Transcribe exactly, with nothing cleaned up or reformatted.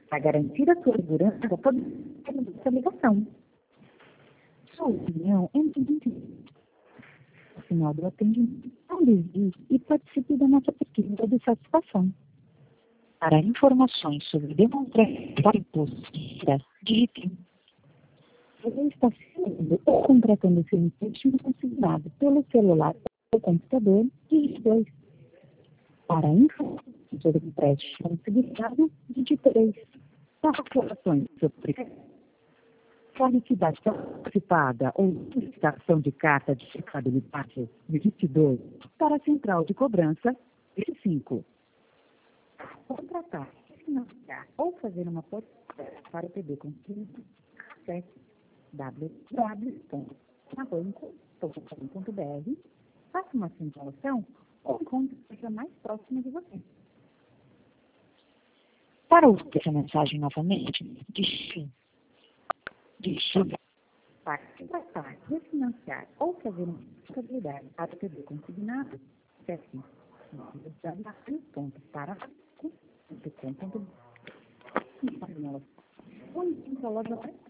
Para garantir a sua segurança, pode fazer essa ligação. Sua opinião é muito importante. No final do atendimento, não desvie e participe da nossa pesquisa de satisfação. Para informações sobre demonstração de imposto, digite. Você está sendo ou contratando seu empréstimo consignado pelo celular ou computador, digite dois. Para informações sobre empréstimo consignado, digite três. Para informações sobre qualificação antecipada ou solicitação de carta de checabilidade, digite dois. Para a central de cobrança, digite cinco. Contratar, financiar ou fazer uma portaria para o P B Consumo, acesse w w w ponto nabanco ponto com ponto b r, faça uma simulação ou encontre a empresa mais próxima de você. Para ouvir essa mensagem novamente, digite digite para contratar, refinanciar ou fazer uma portaria para o P B consignado, acesse w w w ponto paraná ponto com ponto b r ou encontre a loja mais